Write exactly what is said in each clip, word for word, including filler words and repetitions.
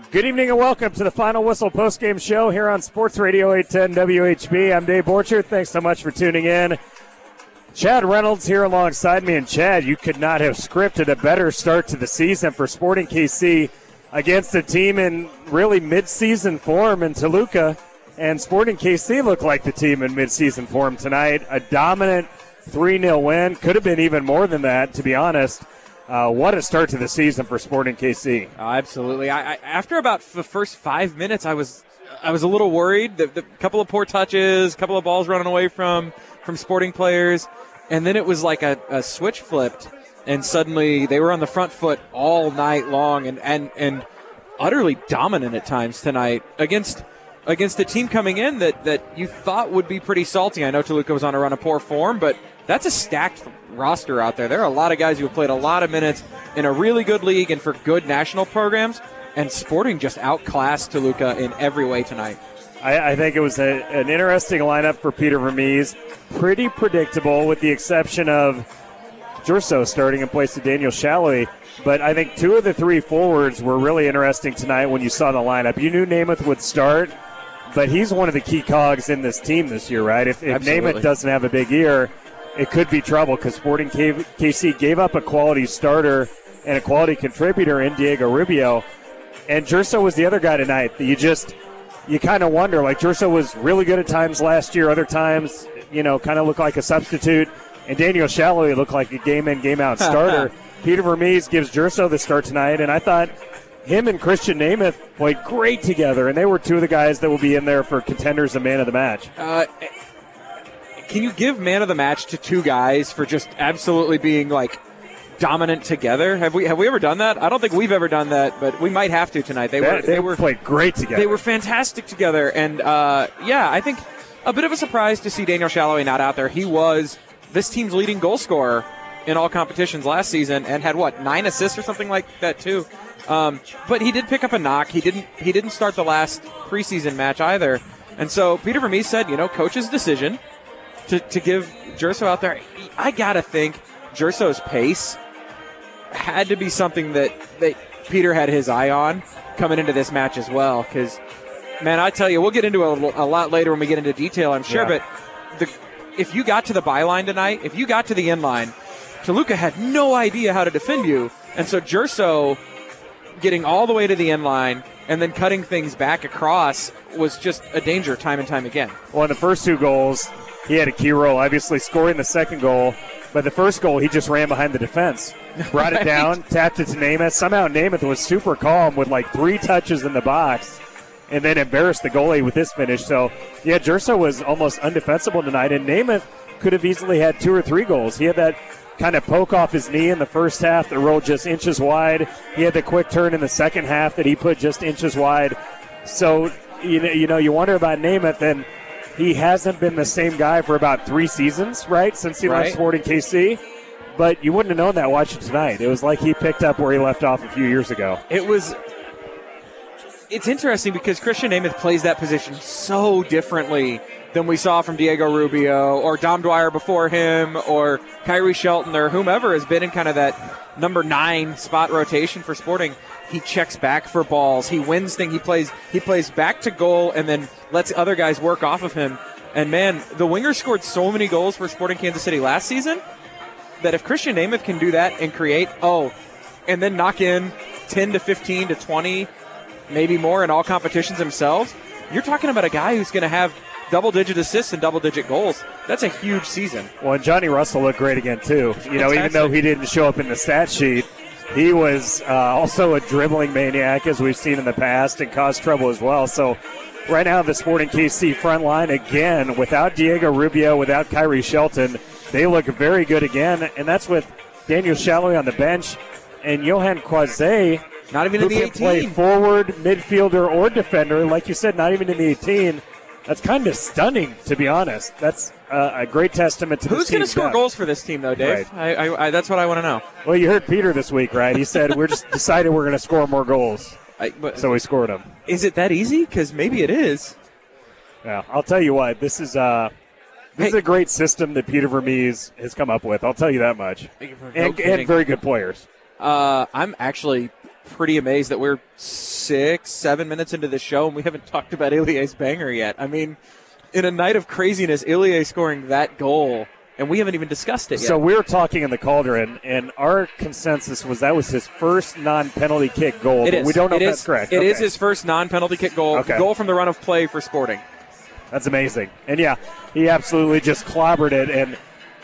Good evening and welcome to the Final Whistle postgame show here on Sports Radio eight ten W H B. I'm Dave Borchert. Thanks so much for tuning in. Chad Reynolds here alongside me. And Chad, you could not have scripted a better start to the season for Sporting K C against a team in really mid-season form in Toluca. And Sporting K C looked like the team in mid-season form tonight. A dominant three nil win. Could have been even more than that, to be honest. Uh, what a start to the season for Sporting K C. Uh, absolutely. I, I, after about the first five minutes, I was I was a little worried. The, the couple of poor touches, a couple of balls running away from, from Sporting players. And then it was like a, a switch flipped, and suddenly they were on the front foot all night long and, and, and utterly dominant at times tonight against against a team coming in that, that you thought would be pretty salty. I know Toluca was on a run of poor form, but that's a stacked roster out there. There are a lot of guys who have played a lot of minutes in a really good league and for good national programs, and Sporting just outclassed Toluca in every way tonight. I, I think it was a, an interesting lineup for Peter Vermees. Pretty predictable with the exception of Jerso starting in place of Daniel Shallowy. But I think two of the three forwards were really interesting tonight when you saw the lineup. You knew Namath would start, but he's one of the key cogs in this team this year, right? If, if Namath doesn't have a big year, it could be trouble because Sporting K- KC gave up a quality starter and a quality contributor in Diego Rubio. And Jerso was the other guy tonight that you just, you kind of wonder, like Jerso was really good at times last year, other times, you know, kind of looked like a substitute. And Daniel Shallowy looked like a game-in, game-out starter. Peter Vermees gives Jerso the start tonight, and I thought him and Christian Namath played great together, and they were two of the guys that will be in there for contenders and man of the match. Uh, can you give man of the match to two guys for just absolutely being, like, dominant together? Have we have we ever done that? I don't think we've ever done that, but we might have to tonight. They, they were they, they were played great together. They were fantastic together, and, uh, yeah, I think a bit of a surprise to see Daniel Shallowy not out there. He was this team's leading goal scorer in all competitions last season and had, what, nine assists or something like that, too. Um, but he did pick up a knock. He didn't he didn't start the last preseason match either. And so Peter Vermees said, you know, coach's decision to, to give Jerso out there. I got to think Jerso's pace had to be something that, that Peter had his eye on coming into this match as well. Because, man, I tell you, we'll get into it a, a lot later when we get into detail, I'm sure. Yeah. But the, if you got to the byline tonight, if you got to the end line, Toluca had no idea how to defend you. And so Jerso getting all the way to the end line and then cutting things back across was just a danger time and time again. Well, in the first two goals, he had a key role, obviously scoring the second goal. But the first goal, he just ran behind the defense, brought right. it down, tapped it to Namath. Somehow Namath was super calm with like three touches in the box and then embarrassed the goalie with this finish. So, yeah, Jerso was almost undefensible tonight, and Namath could have easily had two or three goals. He had that kind of poke off his knee in the first half that rolled just inches wide. He had the quick turn in the second half that he put just inches wide. So, you know, you, know, you wonder about Namath, and he hasn't been the same guy for about three seasons, right, since he right. left Sporting K C. But you wouldn't have known that watching tonight. It was like he picked up where he left off a few years ago. It was – it's interesting because Christian Namath plays that position so differently than we saw from Diego Rubio or Dom Dwyer before him or Kyrie Shelton or whomever has been in kind of that number nine spot rotation for Sporting. He checks back for balls. He wins things. He plays he plays back to goal and then lets other guys work off of him. And, man, the winger scored so many goals for Sporting Kansas City last season that if Christian Namath can do that and create, oh, and then knock in ten to fifteen to twenty, maybe more in all competitions themselves, you're talking about a guy who's going to have double-digit assists and double-digit goals. That's a huge season. Well, and Johnny Russell looked great again, too. You know, even though he didn't show up in the stat sheet, he was uh, also a dribbling maniac, as we've seen in the past, and caused trouble as well. So right now, the Sporting K C front line, again, without Diego Rubio, without Kyrie Shelton, they look very good again, and that's with Daniel Shallowy on the bench and Johan Croizet, not even who in the can play eighteen. Forward, midfielder, or defender. Like you said, not even in the eighteen. That's kind of stunning, to be honest. That's uh, a great testament to Who's this team's going to score depth. goals for this team, though, Dave? Right. I, I, I, that's what I want to know. Well, you heard Peter this week, right? He said, we're just decided we're going to score more goals. I, but, so we scored them. Is it that easy? Because maybe it is. Yeah, I'll tell you what. This is uh, this hey. is a great system that Peter Vermees has come up with. I'll tell you that much. No and, and very good players. Uh, I'm actually pretty amazed that we're six, seven minutes into the show and we haven't talked about Ilie's banger yet. I mean, in a night of craziness, Ilie scoring that goal, and we haven't even discussed it yet. So we were talking in the Cauldron, and our consensus was that was his first non-penalty kick goal. It but is. We don't know it if is, that's correct. It okay. is his first non-penalty kick goal. Okay. Goal from the run of play for Sporting. That's amazing. And, yeah, he absolutely just clobbered it. And,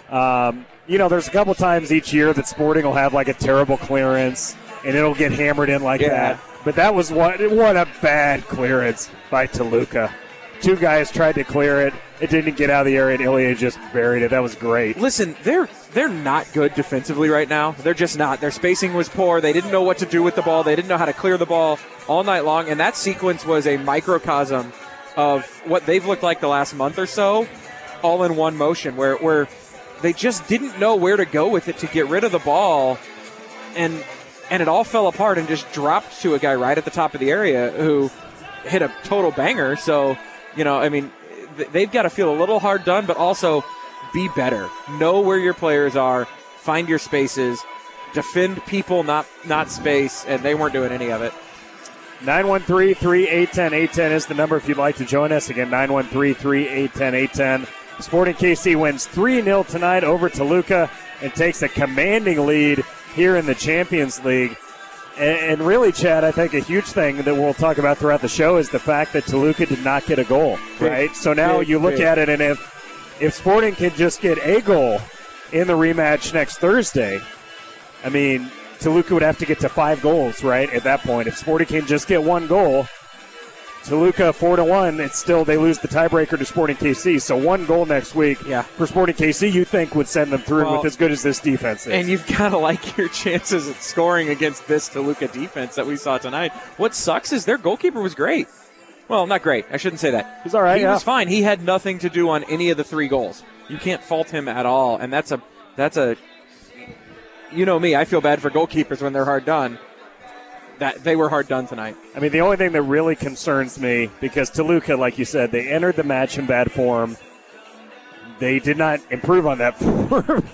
um, you know, there's a couple times each year that Sporting will have, like, a terrible clearance, and it'll get hammered in like yeah. that. But that was what, what a bad clearance by Toluca. Two guys tried to clear it. It didn't get out of the area, and Ilie just buried it. That was great. Listen, they're they're not good defensively right now. They're just not. Their spacing was poor. They didn't know what to do with the ball. They didn't know how to clear the ball all night long. And that sequence was a microcosm of what they've looked like the last month or so, all in one motion, where, where they just didn't know where to go with it to get rid of the ball. And and it all fell apart and just dropped to a guy right at the top of the area who hit a total banger. So, you know, I mean, they've got to feel a little hard done, but also be better. Know where your players are. Find your spaces. Defend people, not not space, and they weren't doing any of it. nine one three, three eight one zero, eight one zero is the number if you'd like to join us. Again, nine one three, three eight one zero, eight one zero. Sporting K C wins three nil tonight over Toluca and takes a commanding lead here in the Champions League. And really, Chad, I think a huge thing that we'll talk about throughout the show is the fact that Toluca did not get a goal, right? Big, so now big, you look big. at it, and if if Sporting can just get a goal in the rematch next Thursday, I mean, Toluca would have to get to five goals, right, at that point. If Sporting can just get one goal, Toluca four to one, it's still, they lose the tiebreaker to Sporting K C. So one goal next week yeah. for Sporting K C, you think would send them through well, with as good as this defense is. And you've got to like your chances at scoring against this Toluca defense that we saw tonight. What sucks is their goalkeeper was great. Well, not great. I shouldn't say that. He's all right. He yeah. was fine. He had nothing to do on any of the three goals. You can't fault him at all. And that's a, that's a, you know me, I feel bad for goalkeepers when they're hard done. That they were hard done tonight. I mean, the only thing that really concerns me, because Toluca, like you said, they entered the match in bad form. They did not improve on that form.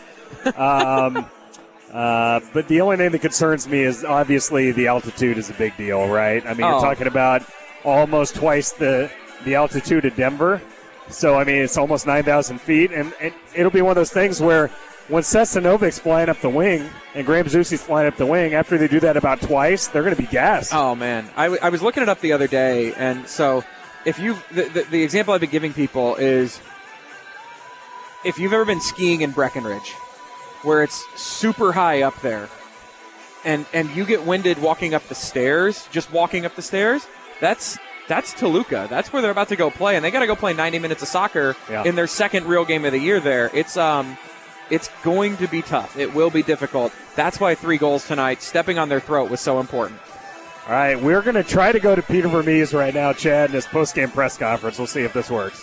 um, uh, but the only thing that concerns me is obviously the altitude is a big deal, right? I mean, oh. you're talking about almost twice the, the altitude of Denver. So, I mean, it's almost nine thousand feet. And, and it'll be one of those things where when Sestanovic's flying up the wing and Graham Zusi's flying up the wing, after they do that about twice, they're going to be gassed. Oh, man. I, w- I was looking it up the other day, and so if you the, the, the example I've been giving people is if you've ever been skiing in Breckenridge, where it's super high up there, and, and you get winded walking up the stairs, just walking up the stairs, that's that's Toluca. That's where they're about to go play, and they got to go play ninety minutes of soccer yeah. in their second real game of the year there. It's um. It's going to be tough. It will be difficult. That's why three goals tonight, stepping on their throat, was so important. All right, we're going to try to go to Peter Vermees right now, Chad, in his post-game press conference. We'll see if this works.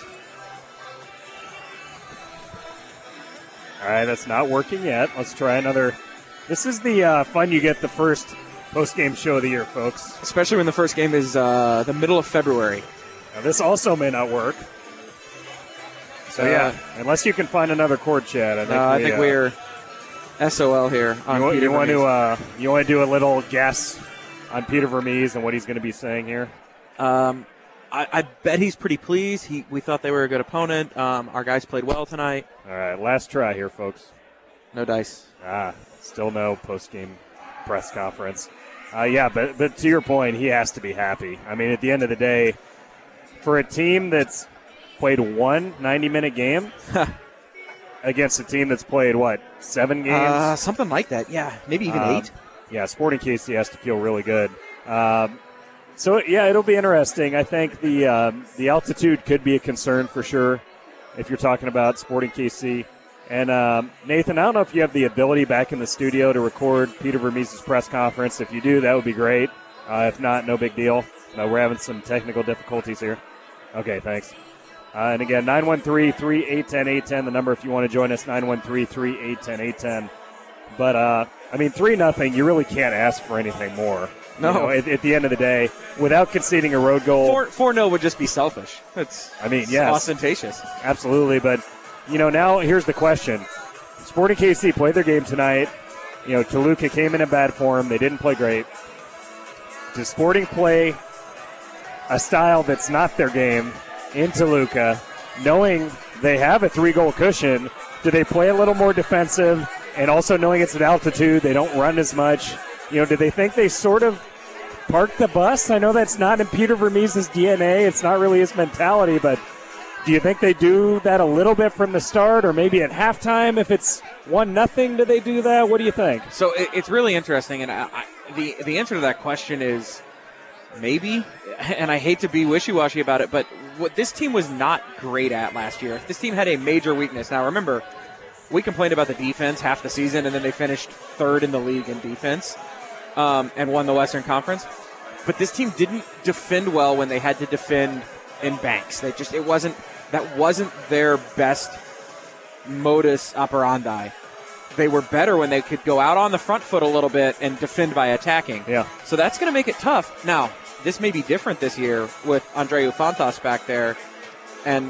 All right, that's not working yet. Let's try another. This is the uh, fun you get the first post-game show of the year, folks. Especially when the first game is uh, the middle of February. Now, this also may not work. So, uh, yeah, unless you can find another chord, Chad. I think, uh, we, I think uh, we're S O L here on you, Peter you want Vermees. to uh, you want to do a little guess on Peter Vermees and what he's going to be saying here? Um, I, I bet he's pretty pleased. He, we thought they were a good opponent. Um, our guys played well tonight. All right, last try here, folks. No dice. Ah, still no post-game press conference. Uh, yeah, but but to your point, he has to be happy. I mean, at the end of the day, for a team that's played one ninety-minute game against a team that's played, what, seven games? Uh, something like that, yeah. Maybe even um, eight. Yeah, Sporting K C has to feel really good. Um, so, yeah, it'll be interesting. I think the um, the altitude could be a concern for sure if you're talking about Sporting K C. And, um, Nathan, I don't know if you have the ability back in the studio to record Peter Vermees' press conference. If you do, that would be great. Uh, if not, no big deal. No, we're having some technical difficulties here. Okay, thanks. Uh, and again, nine one three, three eight one zero, eight one zero, the number if you want to join us, nine one three, three eight one zero, eight one zero. But, uh, I mean, three nothing, you really can't ask for anything more. No. You know, at, at the end of the day, without conceding a road goal. four nil would just be selfish. It's, I mean, it's yes. ostentatious. Absolutely. But, you know, now here's the question. Sporting K C played their game tonight. You know, Toluca came in in bad form. They didn't play great. Does Sporting play a style that's not their game in Toluca, knowing they have a three-goal cushion? Do they play a little more defensive, and also knowing it's at altitude, they don't run as much? You know, do they think they sort of park the bus? I know that's not in Peter Vermes' D N A. It's not really his mentality, but do you think they do that a little bit from the start, or maybe at halftime if it's one nothing? Do they do that? What do you think? So it, it's really interesting, and I, I, the the answer to that question is maybe. And I hate to be wishy-washy about it, but what this team was not great at last year. If this team had a major weakness, now remember, we complained about the defense half the season, and then they finished third in the league in defense um, and won the Western Conference. But this team didn't defend well when they had to defend in banks. They just it wasn't that wasn't their best modus operandi. They were better when they could go out on the front foot a little bit and defend by attacking. Yeah. So that's going to make it tough. Now, this may be different this year with Andreu Fantas back there, and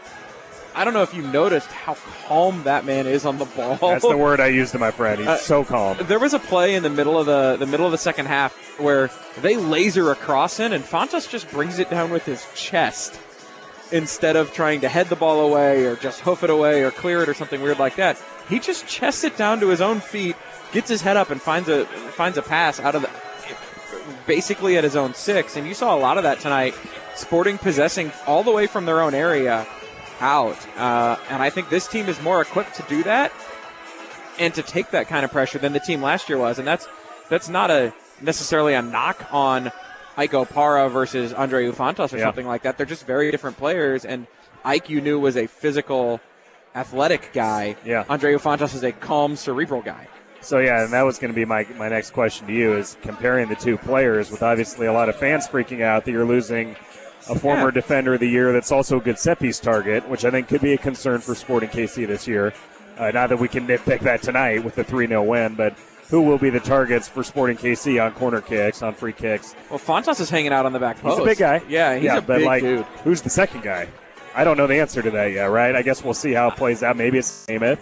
I don't know if you noticed how calm that man is on the ball. That's the word I used to my friend. He's uh, so calm. There was a play in the middle of the the middle of the second half where they laser across in, and Fantas just brings it down with his chest instead of trying to head the ball away or just hoof it away or clear it or something weird like that. He just chests it down to his own feet, gets his head up, and finds a finds a pass out of the basically at his own six. And you saw a lot of that tonight. Sporting possessing all the way from their own area out. Uh, and I think this team is more equipped to do that and to take that kind of pressure than the team last year was. And that's that's not a necessarily a knock on Ike Opara versus Andreu Fantas or yeah. something like that. They're just very different players. And Ike, you knew, was a physical, athletic guy. Yeah. Andreu Fantas is a calm, cerebral guy. So, yeah, and that was going to be my, my next question to you, is comparing the two players, with obviously a lot of fans freaking out that you're losing a former yeah. defender of the year that's also a good set-piece target, which I think could be a concern for Sporting K C this year. Uh, not that we can nitpick that tonight with the three nil win, but who will be the targets for Sporting K C on corner kicks, on free kicks? Well, Fantas is hanging out on the back post. He's a big guy. Yeah, he's yeah, a but big like, dude. Who's the second guy? I don't know the answer to that yet, right? I guess we'll see how it plays out. Maybe it's Amos.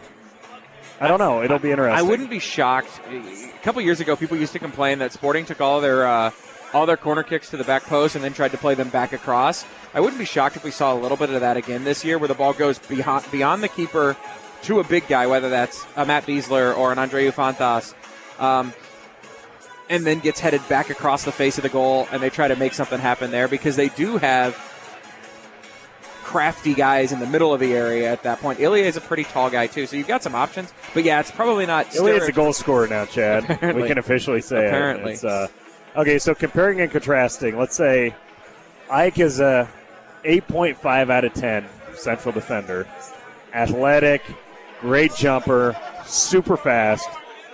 I don't know. It'll be interesting. I wouldn't be shocked. A couple years ago, people used to complain that Sporting took all their uh, all their corner kicks to the back post and then tried to play them back across. I wouldn't be shocked if we saw a little bit of that again this year, where the ball goes beyond, beyond the keeper to a big guy, whether that's a Matt Beasler or an Andreu Fantas, um, and then gets headed back across the face of the goal, and they try to make something happen there, because they do have crafty guys in the middle of the area at that point. Ilya is a pretty tall guy, too, so you've got some options. But, yeah, it's probably not... Ilya is a goal scorer now, Chad. Apparently. We can officially say Apparently. it. It's, uh, okay, so comparing and contrasting, let's say Ike is a eight point five out of ten central defender. Athletic, great jumper, super fast.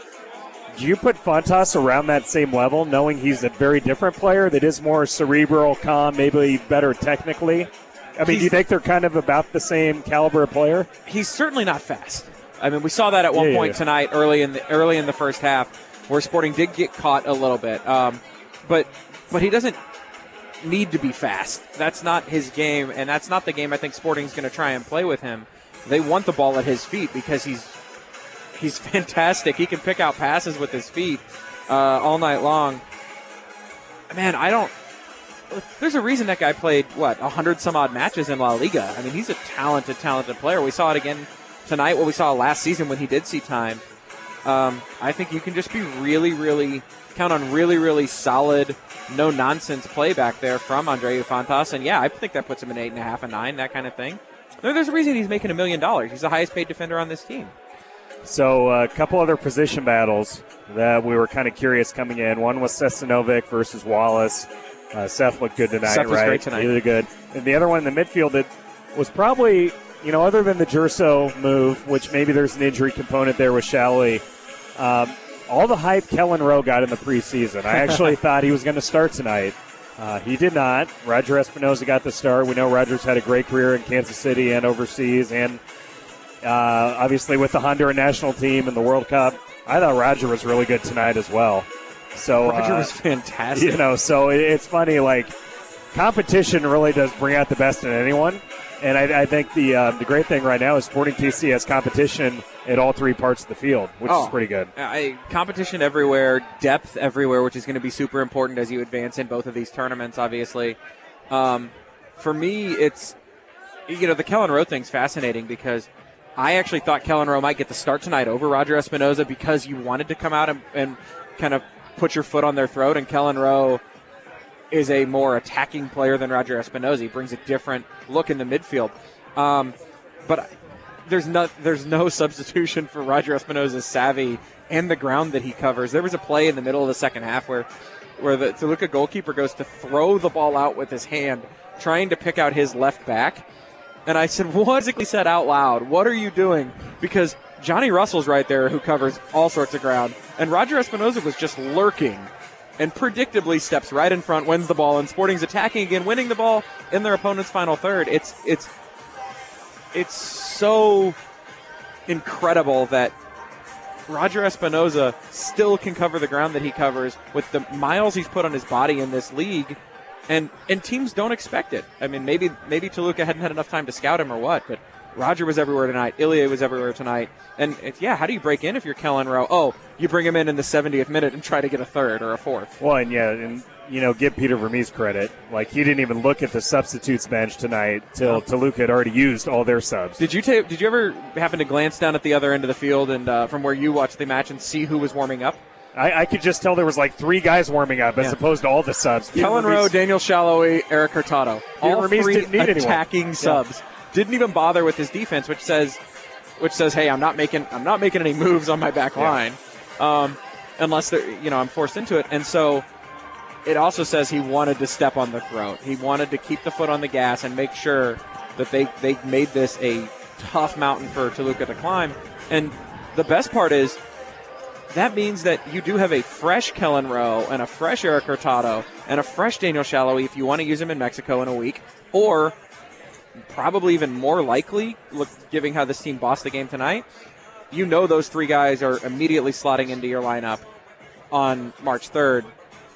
Do you put Fantas around that same level, knowing he's a very different player that is more cerebral, calm, maybe better technically? I mean, he's, do you think they're kind of about the same caliber of player? He's certainly not fast. I mean, we saw that at one yeah, point yeah. tonight, early in the early in the first half, where Sporting did get caught a little bit. Um, but but he doesn't need to be fast. That's not his game, and that's not the game I think Sporting's going to try and play with him. They want the ball at his feet because he's he's fantastic. He can pick out passes with his feet uh, all night long. Man, I don't. There's a reason that guy played, what, one hundred some odd matches in La Liga. I mean, he's a talented, talented player. We saw it again tonight, what we saw last season when he did see time. Um, I think you can just be really, really, count on really, really solid, no-nonsense play back there from Andreu Fantas. And, yeah, I think that puts him in eight and a half and nine, that kind of thing. There's a reason he's making a million dollars. He's the highest-paid defender on this team. So a couple other position battles that we were kind of curious coming in. One was Sestanovic versus Wallace. Uh, Seth looked good tonight, Seth was right? great tonight. He looked good. And the other one in the midfield that was probably, you know, other than the Gerso move, which maybe there's an injury component there with Shalley, um, all the hype Kellen Rowe got in the preseason. I actually thought he was going to start tonight. Uh, he did not. Roger Espinoza got the start. We know Roger's had a great career in Kansas City and overseas, and uh, obviously with the Honduran national team and the World Cup. I thought Roger was really good tonight as well. So Roger uh, was fantastic. You know, so it's funny, like, competition really does bring out the best in anyone. And I, I think the uh, the great thing right now is Sporting K C has competition at all three parts of the field, which oh, is pretty good. I, competition everywhere, depth everywhere, which is going to be super important as you advance in both of these tournaments, obviously. Um, for me, it's, you know, the Kellen Rowe thing's fascinating because I actually thought Kellen Rowe might get the start tonight over Roger Espinoza because you wanted to come out and, and kind of put your foot on their throat, and Kellen Rowe is a more attacking player than Roger Espinoza. He brings a different look in the midfield. Um, but there's no, there's no substitution for Roger Espinoza's savvy and the ground that he covers. There was a play in the middle of the second half where, where the Toluca goalkeeper goes to throw the ball out with his hand, trying to pick out his left back. And I said, what? He said out loud, what are you doing? Because Johnny Russell's right there who covers all sorts of ground. And Roger Espinoza was just lurking and predictably steps right in front, wins the ball, and Sporting's attacking again, winning the ball in their opponent's final third. It's it's it's so incredible that Roger Espinoza still can cover the ground that he covers with the miles he's put on his body in this league, and and teams don't expect it. I mean, maybe maybe Toluca hadn't had enough time to scout him or what, but Roger was everywhere tonight. Ilie was everywhere tonight. And, if, yeah, how do you break in if you're Kellen Rowe? Oh, you bring him in in the seventieth minute and try to get a third or a fourth. Well, and, yeah, and, you know, give Peter Vermees credit. Like, he didn't even look at the substitutes bench tonight till Toluca had already used all their subs. Did you ta- Did you ever happen to glance down at the other end of the field and uh, from where you watched the match and see who was warming up? I, I could just tell there was like three guys warming up as yeah. opposed to all the subs. Kellen Rowe, Daniel Shallowy, Eric Hurtado. All Vermees three didn't need attacking anyone. subs. Yeah. Didn't even bother with his defense, which says, which says, hey, I'm not making, I'm not making any moves on my back line, yeah. um, unless you know I'm forced into it. And so, it also says he wanted to step on the throat. He wanted to keep the foot on the gas and make sure that they they made this a tough mountain for Toluca to climb. And the best part is that means that you do have a fresh Kellen Rowe and a fresh Eric Hurtado and a fresh Daniel Shallowy if you want to use him in Mexico in a week, or probably even more likely, look, given how this team bossed the game tonight, you know those three guys are immediately slotting into your lineup on March third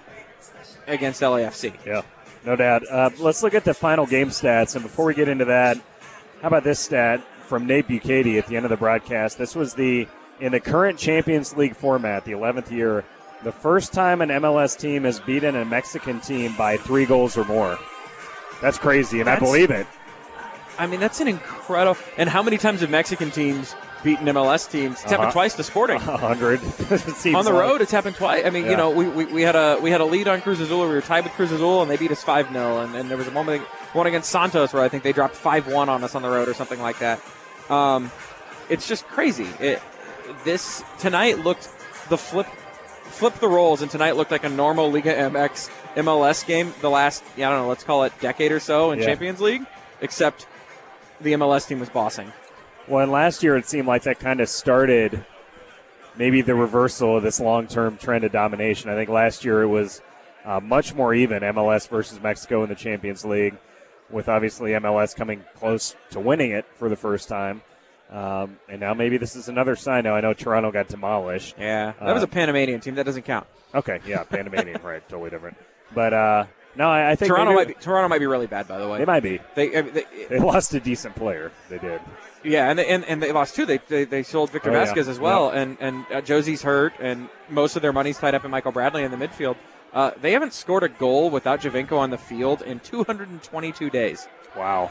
against L A F C. Yeah, no doubt. Uh, let's look at the final game stats. And before we get into that, how about this stat from Nate Bukaty at the end of the broadcast? This was the, in the current Champions League format, the eleventh year, the first time an M L S team has beaten a Mexican team by three goals or more. That's crazy, and That's, I believe it. I mean, that's an incredible. And how many times have Mexican teams beaten M L S teams? It's uh-huh. happened twice to Sporting. A hundred. On the road, like. It's happened twice. I mean, yeah. you know, we, we we had a we had a lead on Cruz Azul. We were tied with Cruz Azul, and they beat us five nil. And, and there was a moment, one against Santos, where I think they dropped five one on us on the road or something like that. Um, it's just crazy. It, this tonight looked the flip flip the roles, and tonight looked like a normal Liga M X M L S game. The last, yeah, I don't know, let's call it decade or so in yeah. Champions League, except the M L S team was bossing. Well, and last year it seemed like that kind of started maybe the reversal of this long-term trend of domination. I think last year it was uh, much more even, M L S versus Mexico in the Champions League, with obviously M L S coming close to winning it for the first time. Um, and now maybe this is another sign. Now I know Toronto got demolished. Yeah, that uh, was a Panamanian team. That doesn't count. Okay, yeah, Panamanian, right, totally different. But uh, no, I, I think Toronto might be, Toronto might be really bad. By the way, they might be. They I mean, they, they lost a decent player. They did. Yeah, and they, and, and they lost two. They they, they sold Victor oh, Vasquez yeah. as well, yeah. and and uh, Josie's hurt, and most of their money's tied up in Michael Bradley in the midfield. Uh, they haven't scored a goal without Javinko on the field in two hundred twenty-two days. Wow.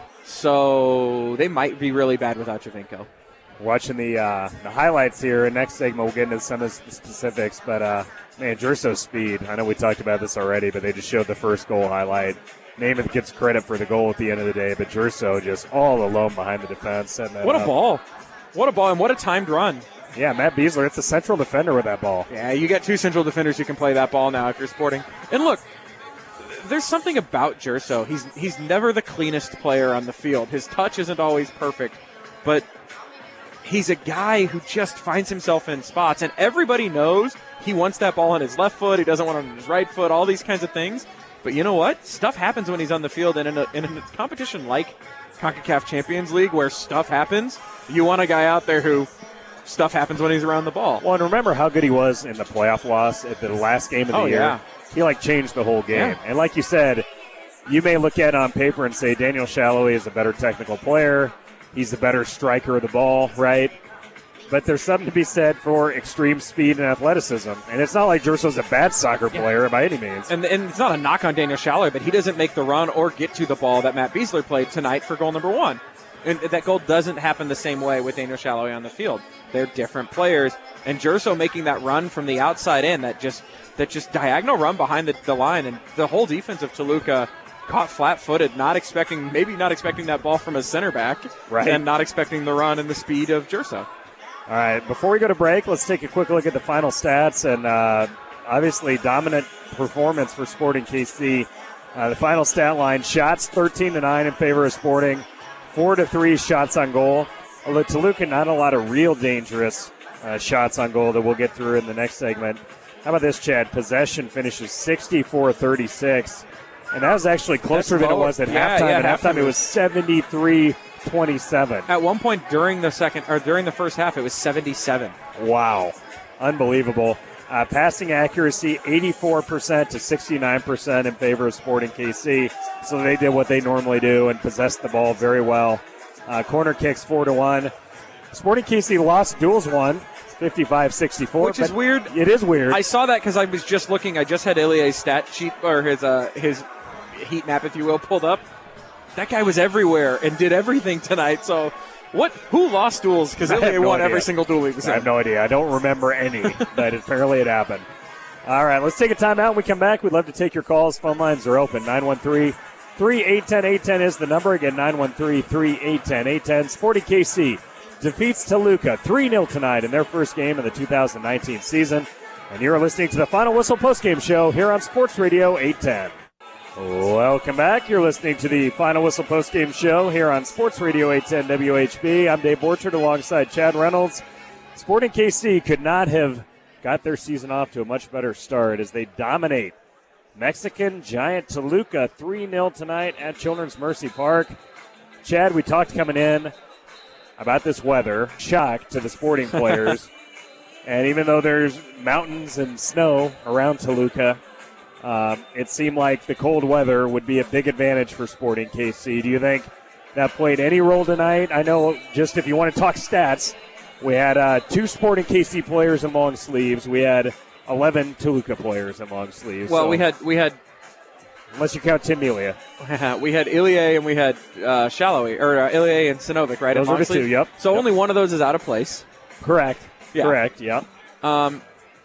So they might be really bad without Javinko. Watching the uh, the highlights here, and next segment we'll get into some of the specifics. But, uh, man, Gerso's speed. I know we talked about this already, but they just showed the first goal highlight. Namath gets credit for the goal at the end of the day, but Gerso just all alone behind the defense. Setting that what a up. ball. What a ball, and what a timed run. Yeah, Matt Beasler, it's a central defender with that ball. Yeah, you get two central defenders who can play that ball now if you're Sporting. And look, there's something about Gerso. He's, he's never the cleanest player on the field. His touch isn't always perfect, but he's a guy who just finds himself in spots, and everybody knows he wants that ball on his left foot. He doesn't want it on his right foot, all these kinds of things. But you know what? Stuff happens when he's on the field, and in a, in a competition like CONCACAF Champions League where stuff happens, you want a guy out there who stuff happens when he's around the ball. Well, and remember how good he was in the playoff loss at the last game of the oh, year? Yeah. He, like, changed the whole game. Yeah. And like you said, you may look at it on paper and say Daniel Shallowy is a better technical player. He's a better striker of the ball, right? But there's something to be said for extreme speed and athleticism. And it's not like Jerso's a bad soccer player yeah. by any means. And, and it's not a knock on Daniel Shallowy, but he doesn't make the run or get to the ball that Matt Beasler played tonight for goal number one. And that goal doesn't happen the same way with Daniel Shallowy on the field. They're different players. And Jerso making that run from the outside in, that just that just diagonal run behind the, the line, and the whole defense of Toluca caught flat-footed, not expecting, maybe not expecting that ball from a center back, right. and not expecting the run and the speed of Jerso. All right, before we go to break, let's take a quick look at the final stats. And uh, obviously, dominant performance for Sporting K C. Uh, the final stat line: shots thirteen to nine in favor of Sporting, four to three shots on goal. Although Toluca, not a lot of real dangerous uh, shots on goal that we'll get through in the next segment. How about this, Chad? Possession finishes sixty-four thirty-six, and that was actually closer than it was at yeah, halftime. Yeah, at halftime, it was seventy-three twenty-seven. At one point during the second or during the first half, it was seventy-seven. Wow, unbelievable! Uh, passing accuracy eighty-four percent to sixty-nine percent in favor of Sporting K C. So they did what they normally do and possessed the ball very well. Uh, corner kicks four to one. Sporting K C lost duels one, fifty-five sixty-four. Which is weird. It is weird. I saw that because I was just looking. I just had Ilie's stat sheet or his uh, his heat map, if you will, pulled up. That guy was everywhere and did everything tonight. So, what? Who lost duels? Because Ilie no won idea. every single duel he was in. I have no idea. I don't remember any, but apparently it happened. All right, let's take a timeout. When we come back, we'd love to take your calls. Phone lines are open. nine one three, three eight one zero, eight one zero is the number. Again, nine one three, three eight one zero, eight one zero. Sporting K C defeats Toluca three nil tonight in their first game of the two thousand nineteen season. And you're listening to the Final Whistle postgame show here on Sports Radio eight ten. Welcome back. You're listening to the Final Whistle postgame show here on Sports Radio eight ten W H B. I'm Dave Borchard alongside Chad Reynolds. Sporting K C could not have got their season off to a much better start as they dominate Mexican giant Toluca three nil tonight at Children's Mercy Park. Chad, we talked coming in about this weather, shock to the Sporting players. And even though there's mountains and snow around Toluca, Um, it seemed like the cold weather would be a big advantage for Sporting K C. Do you think that played any role tonight? I know, just if you want to talk stats, we had uh, two Sporting K C players in long sleeves. We had eleven Toluca players in long sleeves. Well, so, we had we had unless you count Tim Melia, we had Ilie and we had uh, Shallowy or uh, Ilie and Sinovic, right? Those in are the sleeve. two. Yep. So yep. only one of those is out of place. Correct. Yeah. Correct. Yep. Um,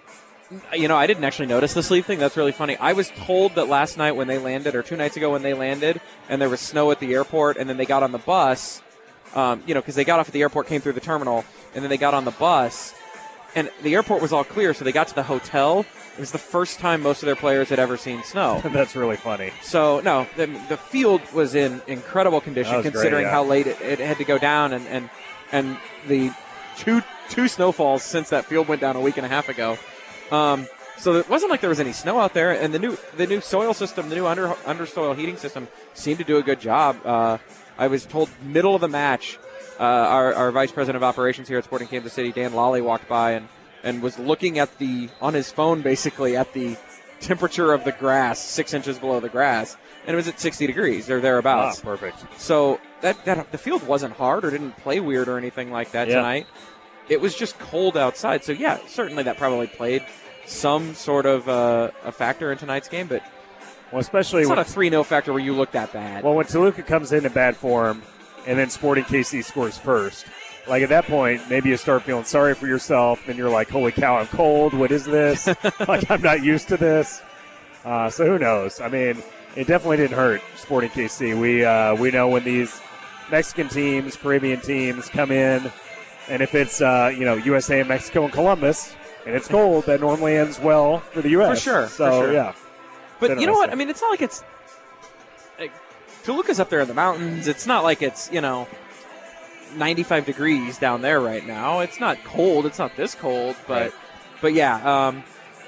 you know, I didn't actually notice the sleeve thing. That's really funny. I was told that last night when they landed, or two nights ago when they landed, and there was snow at the airport, and then they got on the bus, um, you know, because they got off at the airport, came through the terminal, and then they got on the bus, and the airport was all clear, so they got to the hotel. It was the first time most of their players had ever seen snow. That's really funny. So, no, the, the field was in incredible condition considering great, yeah. how late it, it had to go down, and, and, and the two two snowfalls since that field went down a week and a half ago. Um, so it wasn't like there was any snow out there, and the new the new soil system, the new under under soil heating system, seemed to do a good job. Uh, I was told middle of the match, uh, our, our vice president of operations here at Sporting Kansas City, Dan Lally, walked by and, and was looking at the on his phone basically at the temperature of the grass, six inches below the grass, and it was at sixty degrees or thereabouts. Ah, perfect. So that that the field wasn't hard or didn't play weird or anything like that yeah. tonight. It was just cold outside. So yeah, certainly that probably played some sort of uh, a factor in tonight's game, but well, especially it's when, not a three nil factor where you look that bad. Well, when Toluca comes in in bad form and then Sporting K C scores first, like at that point, maybe you start feeling sorry for yourself and you're like, holy cow, I'm cold. What is this? Like, I'm not used to this. Uh, so who knows? I mean, it definitely didn't hurt Sporting K C. We, uh, we know when these Mexican teams, Caribbean teams come in, and if it's, uh, you know, U S A and Mexico and Columbus, and it's cold, that normally ends well for the U S. For sure. So, for sure. yeah. But you know what? I mean, it's not like it's like, Toluca's up there in the mountains. It's not like it's, you know, ninety-five degrees down there right now. It's not cold. It's not this cold. But, right. but yeah, um,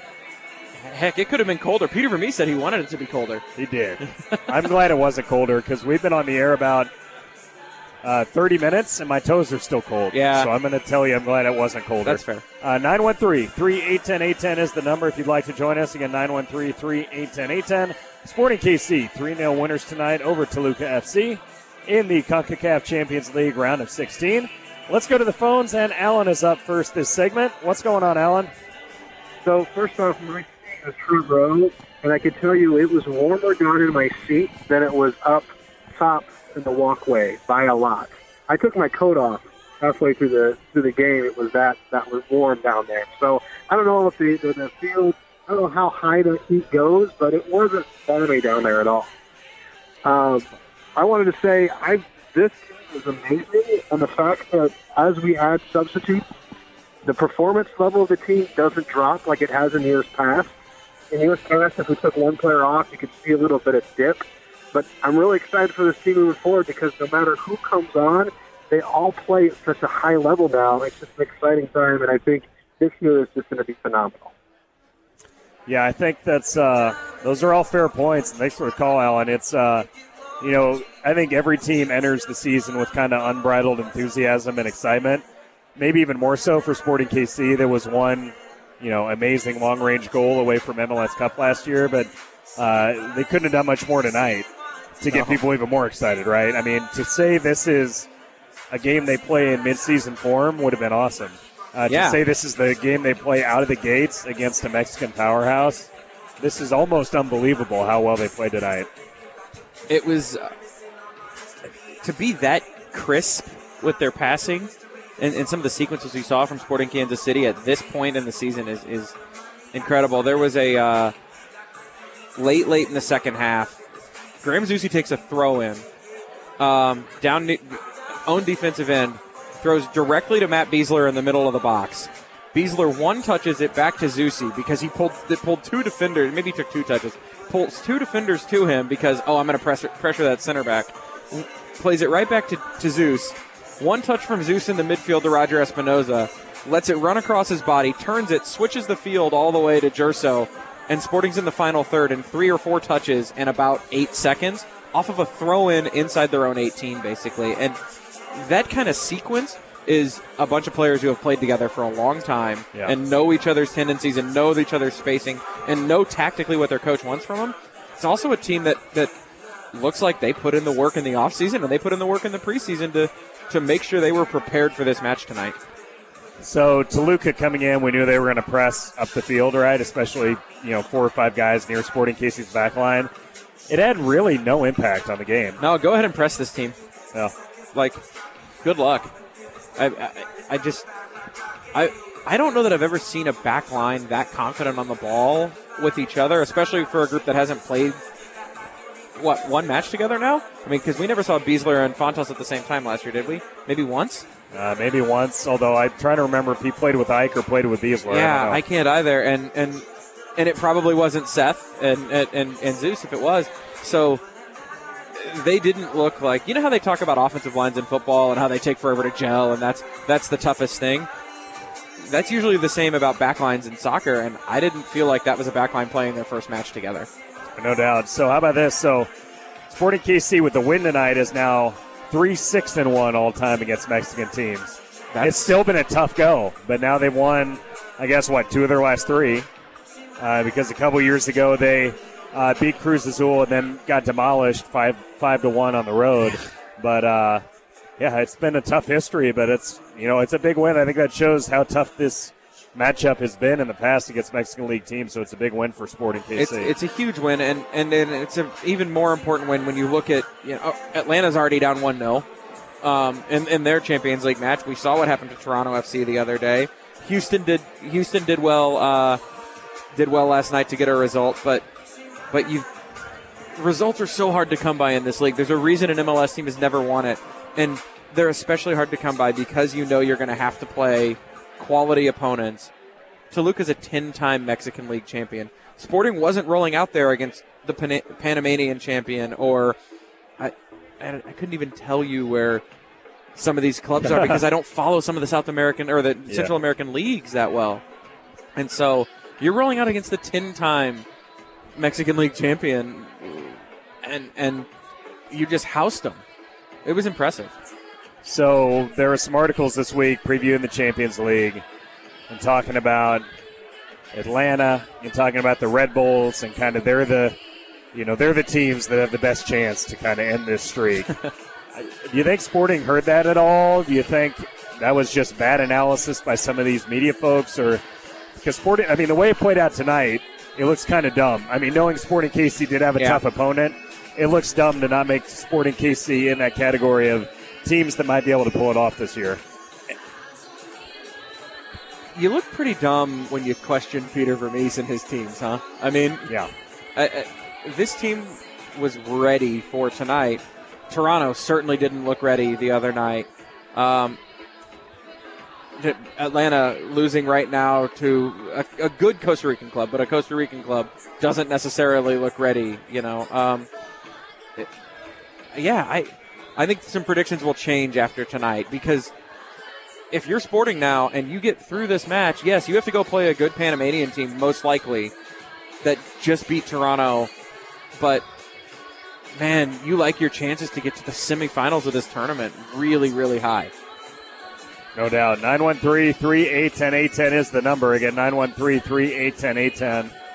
heck, it could have been colder. Peter Vermees said he wanted it to be colder. He did. I'm glad it wasn't colder because we've been on the air about uh, thirty minutes, and my toes are still cold. Yeah. So I'm going to tell you I'm glad it wasn't colder. That's fair. Uh, nine one three, three eight one zero, eight one zero is the number if you'd like to join us. Again, nine one three, three eight one zero, eight one zero. Sporting K C, three nil winners tonight over Toluca F C in the CONCACAF Champions League round of sixteen. Let's go to the phones, and Alan is up first this segment. What's going on, Alan? So, first off, my seat is front row, and I can tell you it was warmer down in my seat than it was up top in the walkway by a lot. I took my coat off halfway through the through the game. It was that that was warm down there. So, I don't know if the, the, the field, I don't know how high the heat goes, but it wasn't balmy down there at all. Um, I wanted to say, I this was amazing, and the fact that as we add substitutes, the performance level of the team doesn't drop like it has in years past. In years past, if we took one player off, you could see a little bit of dip. But I'm really excited for this team moving forward because no matter who comes on, they all play at such a high level now. It's just an exciting time, and I think this year is just going to be phenomenal. Yeah, I think that's uh, those are all fair points. And thanks for the call, Alan. It's uh, you know, I think every team enters the season with kind of unbridled enthusiasm and excitement. Maybe even more so for Sporting K C. There was one, you know, amazing long-range goal away from M L S Cup last year, but uh, they couldn't have done much more tonight to get No. people even more excited, right? I mean, to say this is a game they play in mid-season form would have been awesome. Uh, Yeah. To say this is the game they play out of the gates against a Mexican powerhouse, this is almost unbelievable how well they played tonight. It was uh, to be that crisp with their passing and, and some of the sequences we saw from Sporting Kansas City at this point in the season is, is incredible. There was a uh, late, late in the second half, Graham Zusi takes a throw in, um, down the own defensive end, throws directly to Matt Beasler in the middle of the box. Beasler one touches it back to Zusi because he pulled it pulled two defenders, maybe he took two touches, pulls two defenders to him because, oh, I'm going to pressure, pressure that center back. Plays it right back to, to Zeus. One touch from Zeus in the midfield to Roger Espinoza. Lets it run across his body, turns it, switches the field all the way to Jerso, and Sporting's in the final third in three or four touches in about eight seconds off of a throw-in inside their own eighteen, basically. And that kind of sequence is a bunch of players who have played together for a long time Yeah. and know each other's tendencies and know each other's spacing and know tactically what their coach wants from them. It's also a team that, that looks like they put in the work in the offseason and they put in the work in the preseason to, to make sure they were prepared for this match tonight. So Toluca coming in, we knew they were going to press up the field, right? Especially, you know, four or five guys near Sporting K C's back line. It had really no impact on the game. No, go ahead and press this team. Yeah. Like, good luck. I, I, I just, I, I don't know that I've ever seen a back line that confident on the ball with each other, especially for a group that hasn't played, what, one match together now? I mean, because we never saw Beasler and Fontos at the same time last year, did we? Maybe once? Uh, maybe once, although I'm trying to remember if he played with Ike or played with Beasler. Yeah, I, don't know. I can't either. And, and, and it probably wasn't Seth and, and, and, and Zeus if it was. So they didn't look like, you know how they talk about offensive lines in football and how they take forever to gel, and that's that's the toughest thing. That's usually the same about backlines in soccer, and I didn't feel like that was a backline playing their first match together. No doubt. So how about this? So Sporting K C with the win tonight is now three six and one all time against Mexican teams. That's, It's still been a tough go, but now they've won, I guess, what, two of their last three? Uh, because a couple years ago they uh, beat Cruz Azul and then got demolished five five to one on the road. But uh, yeah, it's been a tough history, but it's you know it's a big win. I think that shows how tough this matchup has been in the past against Mexican League teams. So it's a big win for Sporting K C. It's, it's a huge win, and, and, and it's an even more important win when you look at, you know, Atlanta's already down one nil um, in, in their Champions League match. We saw what happened to Toronto F C the other day. Houston did Houston did well uh, did well last night to get a result, but but you results are so hard to come by in this league. There's a reason an M L S team has never won it, and they're especially hard to come by because you know you're going to have to play quality opponents. Toluca's a ten-time Mexican League champion. Sporting wasn't rolling out there against the Pan- Panamanian champion, or I, I, I couldn't even tell you where some of these clubs are because I don't follow some of the South American or the Yeah. Central American leagues that well. And so you're rolling out against the ten-time Mexican League champion, and and you just housed them. It was impressive. So there are some articles this week previewing the Champions League and talking about Atlanta and talking about the Red Bulls and kind of they're the, you know, they're the teams that have the best chance to kind of end this streak. Do you think Sporting heard that at all? Do you think that was just bad analysis by some of these media folks? Or because Sporting, I mean, the way it played out tonight, it looks kind of dumb. I mean, knowing Sporting K C did have a yeah. tough opponent, it looks dumb to not make Sporting K C in that category of teams that might be able to pull it off this year. You look pretty dumb when you question Peter Vermees and his teams, huh? I mean, yeah. I, I, this team was ready for tonight. Toronto certainly didn't look ready the other night. Um, Atlanta losing right now to a, a good Costa Rican club, but a Costa Rican club doesn't necessarily look ready, you know. Um, it, yeah, I I think some predictions will change after tonight because if you're Sporting now and you get through this match, yes, you have to go play a good Panamanian team, most likely, that just beat Toronto. But, man, you like your chances to get to the semifinals of this tournament really, really high. No doubt. nine one three, three eight one zero, eight one zero is the number. Again, nine one three, three eight one zero, eight one zero.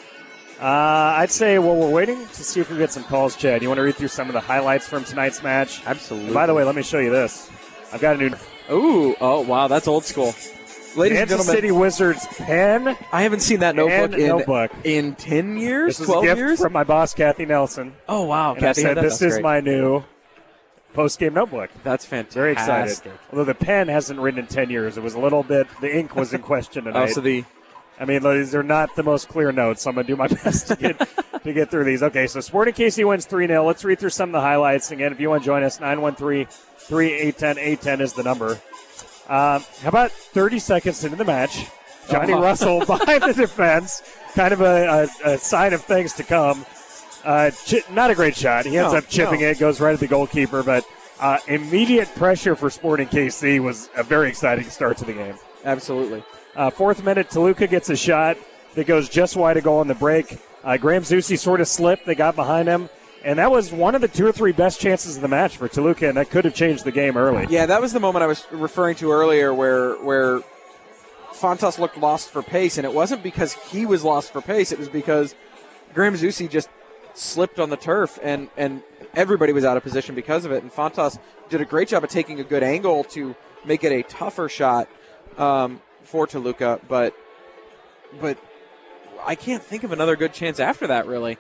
Uh, I'd say, well, we're waiting to see if we get some calls, Chad. You want to read through some of the highlights from tonight's match? Absolutely. And by the way, let me show you this. I've got a new... Ooh, oh, wow, that's old school. Ladies and Kansas gentlemen, City Wizards pen. I haven't seen that notebook in, notebook. in ten years, This is twelve a gift years? from my boss, Kathy Nelson. Oh, wow. And Kathy I said, had that. this That's is great. my new post-game notebook. That's fantastic. Very excited. Although the pen hasn't written in ten years. It was a little bit, the ink was in question tonight. Oh, so the... I mean, these are not the most clear notes, so I'm going to do my best to get to get through these. Okay, so Sporting K C wins three nil. Let's read through some of the highlights. Again, if you want to join us, nine one three, three eight one zero, eight one zero is the number. Um, how about thirty seconds into the match, Johnny Oh. Russell behind the defense, kind of a, a, a sign of things to come. Uh, ch- not a great shot. He ends No, up chipping no. it, goes right at the goalkeeper, but uh, immediate pressure for Sporting K C was a very exciting start to the game. Absolutely. Uh, fourth minute, Toluca gets a shot that goes just wide of goal on the break. Uh, Graham Zusi sort of slipped. They got behind him. And that was one of the two or three best chances of the match for Toluca, and that could have changed the game early. Yeah, that was the moment I was referring to earlier where where Fontas looked lost for pace, and it wasn't because he was lost for pace. It was because Graham Zusi just slipped on the turf, and, and everybody was out of position because of it. And Fontas did a great job of taking a good angle to make it a tougher shot um, for Toluca, but but I can't think of another good chance after that, really.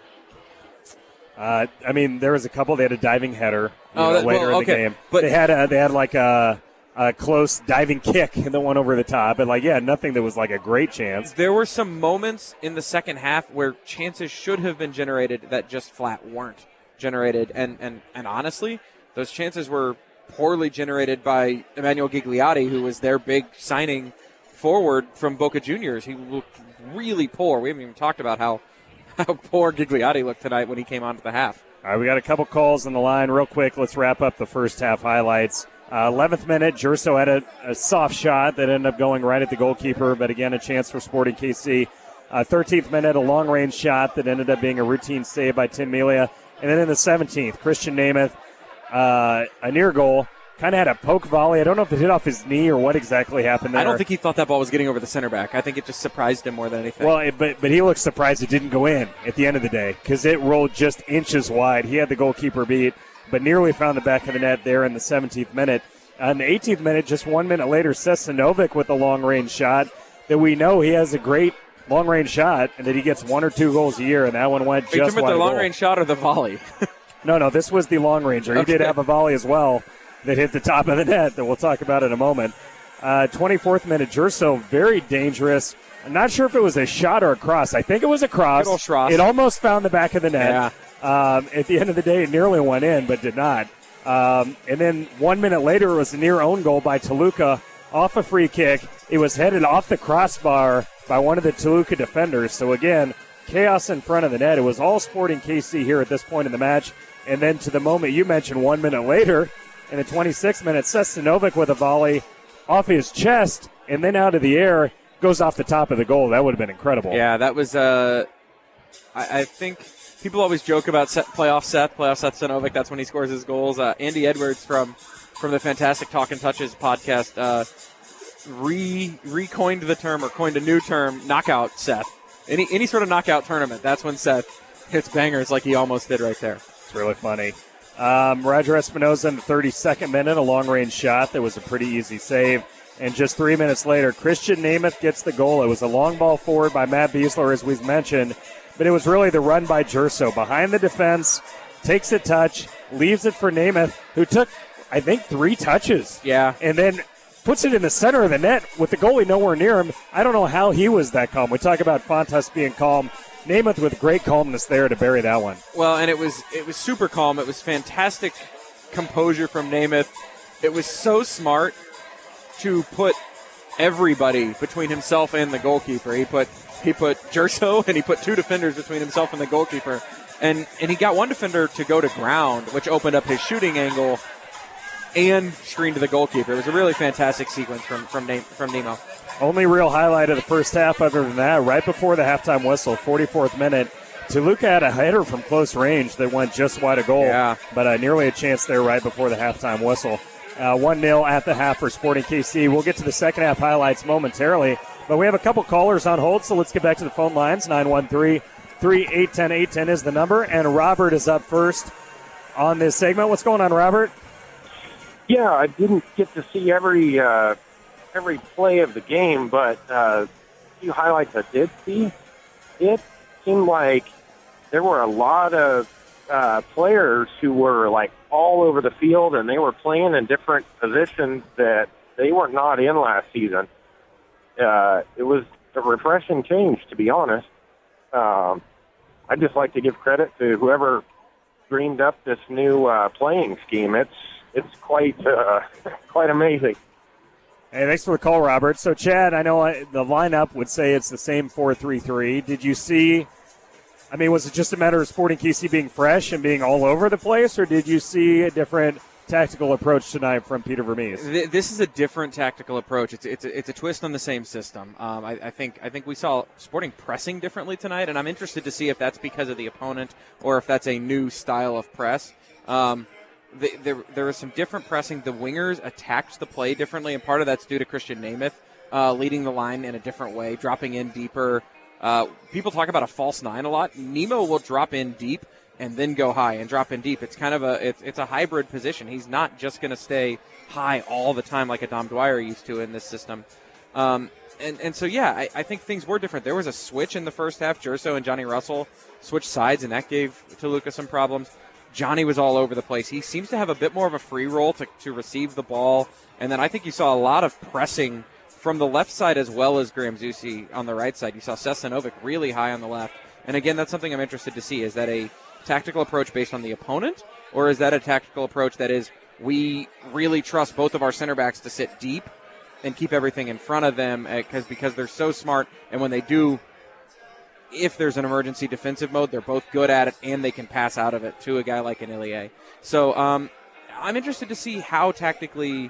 Uh, I mean, there was a couple. They had a diving header you Oh, know, that- later well, in the okay, game. but- they had a, they had like a, a close diving kick that went over the top, and like yeah, nothing that was like a great chance. There were some moments in the second half where chances should have been generated that just flat weren't generated, and and, and honestly, those chances were poorly generated by Emmanuel Gigliotti, who was their big signing forward from Boca Juniors. He looked really poor. We haven't even talked about how how poor Gigliotti looked tonight when he came onto the half. All right, we got a couple calls on the line. Real quick, let's wrap up the first half highlights. Uh, eleventh minute, Jerso had a, a soft shot that ended up going right at the goalkeeper, but again, a chance for Sporting K C. Uh, thirteenth minute, a long-range shot that ended up being a routine save by Tim Melia. And then in the seventeenth, Christian Namath, uh, a near goal, kind of had a poke volley. I don't know if it hit off his knee or what exactly happened there. I don't think he thought that ball was getting over the center back. I think it just surprised him more than anything. Well, it, but but he looked surprised it didn't go in at the end of the day because it rolled just inches wide. He had the goalkeeper beat, but nearly found the back of the net there in the seventeenth minute. In the eighteenth minute, just one minute later, Sesanovic with a long-range shot that we know he has a great long-range shot and that he gets one or two goals a year, and that one went Are you just talking wide about the of goal. long-range shot or the volley? No, no, this was the long-ranger. He Okay. did have a volley as well that hit the top of the net that we'll talk about in a moment. Uh, twenty-fourth minute, Jerso, very dangerous. I'm not sure if it was a shot or a cross. I think it was a cross. Good old Schross. It almost found the back of the net. Yeah. Um, at the end of the day, it nearly went in, but did not. Um, and then one minute later, it was a near own goal by Toluca off a free kick. It was headed off the crossbar by one of the Toluca defenders. So, again, chaos in front of the net. It was all Sporting K C here at this point in the match. And then to the moment you mentioned, one minute later, in the twenty-sixth minute, Sesanovic with a volley off his chest and then out of the air, goes off the top of the goal. That would have been incredible. Yeah, that was, uh, I, I think people always joke about set, playoff Seth, playoff Seth Sanovic. That's when he scores his goals. Uh, Andy Edwards from from the Fantastic Talk and Touches podcast uh, re recoined the term or coined a new term, knockout Seth. Any any sort of knockout tournament, that's when Seth hits bangers like he almost did right there. It's really funny. Um, Roger Espinoza in the thirty-second minute, a long-range shot that was a pretty easy save. And just three minutes later, Christian Namath gets the goal. It was a long ball forward by Matt Beasler, as we've mentioned, but it was really the run by Jerso. Behind the defense, takes a touch, leaves it for Namath, who took, I think, three touches. Yeah. And then puts it in the center of the net with the goalie nowhere near him. I don't know how he was that calm. We talk about Fontas being calm. Namath with great calmness there to bury that one. Well, and it was it was super calm. It was fantastic composure from Namath. It was so smart to put everybody between himself and the goalkeeper. He put he put Jerso and he put two defenders between himself and the goalkeeper. And and he got one defender to go to ground, which opened up his shooting angle and screened to the goalkeeper. It was a really fantastic sequence from from, Na- from Nemo. Only real highlight of the first half other than that, right before the halftime whistle, forty-fourth minute, Toluca had a header from close range that went just wide of goal, yeah. but uh, nearly a chance there right before the halftime whistle. Uh, one nil at the half for Sporting K C. We'll get to the second half highlights momentarily, but we have a couple callers on hold, so let's get back to the phone lines. nine one three, three eight one zero, eight one zero is the number, and Robert is up first on this segment. What's going on, Robert? Yeah, I didn't get to see every uh, every play of the game, but uh, a few highlights I did see. It seemed like there were a lot of uh, players who were like all over the field, and they were playing in different positions that they were not in last season. Uh, it was a refreshing change, to be honest. Um, I'd just like to give credit to whoever dreamed up this new uh, playing scheme. It's it's quite uh, quite amazing. Hey, thanks for the call, Robert. So, Chad, I know I, the lineup would say it's the same four three three. Did you see, I mean, was it just a matter of Sporting K C being fresh and being all over the place, or did you see a different tactical approach tonight from Peter Vermees? This is a different tactical approach. It's it's a, it's a twist on the same system. Um, I, I think I think we saw Sporting pressing differently tonight, and I'm interested to see if that's because of the opponent or if that's a new style of press. Um, the, there there was some different pressing. The wingers attacked the play differently, and part of that's due to Christian Namath uh, leading the line in a different way, dropping in deeper. Uh, people talk about a false nine a lot. Nemo will drop in deep and then go high and drop in deep. It's kind of a it's it's a hybrid position. He's not just going to stay high all the time like a Dom Dwyer used to in this system. Um, and, and so, yeah, I, I think things were different. There was a switch in the first half. Jerso and Johnny Russell switched sides, and that gave Toluca some problems. Johnny was all over the place. He seems to have a bit more of a free roll to, to receive the ball. And then I think you saw a lot of pressing from the left side as well as Graham Zusi on the right side. You saw Sesanovic really high on the left. And, again, that's something I'm interested to see. Is that a tactical approach based on the opponent, or is that a tactical approach that is we really trust both of our center backs to sit deep and keep everything in front of them because because they're so smart, and when they do, if there's an emergency defensive mode, they're both good at it and they can pass out of it to a guy like an Ilie. So um, I'm interested to see how tactically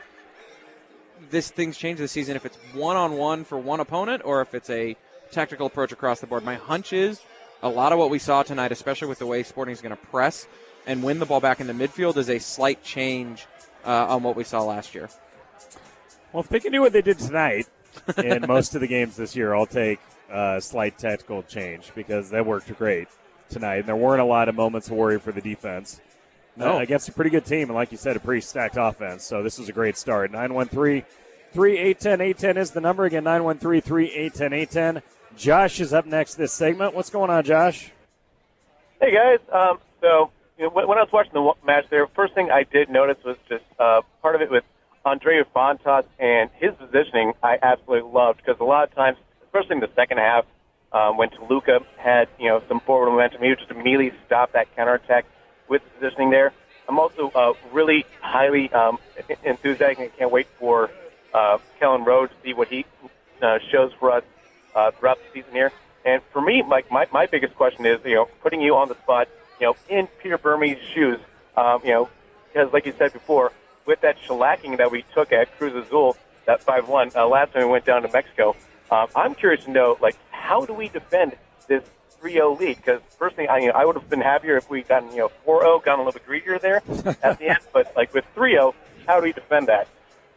this things change this season, if it's one-on-one for one opponent or if it's a tactical approach across the board. My hunch is a lot of what we saw tonight, especially with the way Sporting is going to press and win the ball back in the midfield, is a slight change uh, on what we saw last year. Well, if they can do what they did tonight in most of the games this year, I'll take a slight tactical change because that worked great tonight. And there weren't a lot of moments of worry for the defense. No. Uh, against a pretty good team, and like you said, a pretty stacked offense. So this is a great start. nine one three, three eight one zero, eight one zero is the number. Again, nine one three, three eight one zero, eight one zero. Josh is up next this segment. What's going on, Josh? Hey, guys. Um, so you know, when, when I was watching the match there, first thing I did notice was just uh, part of it with Andreu Fontas and his positioning I absolutely loved because a lot of times, especially in the second half, um, when Toluca had you know some forward momentum, he would just immediately stop that counterattack with the positioning there. I'm also uh, really highly um, enthusiastic and can't wait for uh, Kellen Rowe to see what he uh, shows for us uh, throughout the season here. And for me, like my, my biggest question is, you know, putting you on the spot, you know, in Peter Vermees' shoes, um, you know, because like you said before, with that shellacking that we took at Cruz Azul, that five one, uh, last time we went down to Mexico, um, I'm curious to know, like, how do we defend this three oh lead? Because personally, I, you know, I would have been happier if we gotten, you know, four oh, gotten a little bit greedier there at the end. But, like, with three oh, how do we defend that?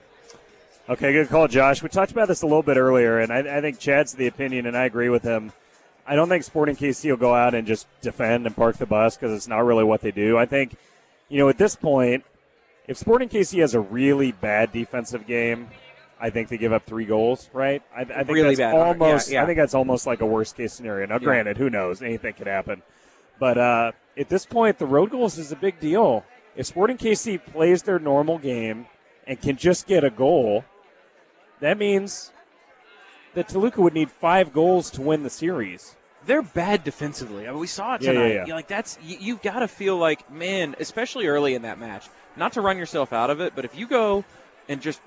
Okay, good call, Josh. We talked about this a little bit earlier, and I, I think Chad's the opinion, and I agree with him. I don't think Sporting K C will go out and just defend and park the bus because it's not really what they do. I think, you know, at this point, if Sporting K C has a really bad defensive game, I think they give up three goals, right? I, I think really that's bad. almost. Yeah, yeah. I think that's almost like a worst case scenario. Now, Yeah. granted, who knows? Anything could happen. But uh, at this point, the road goals is a big deal. If Sporting K C plays their normal game and can just get a goal, that means that Toluca would need five goals to win the series. They're bad defensively. I mean, we saw it Yeah, tonight. yeah, yeah. You're like that's you, you've got to feel like, man, especially early in that match, not to run yourself out of it, but if you go and just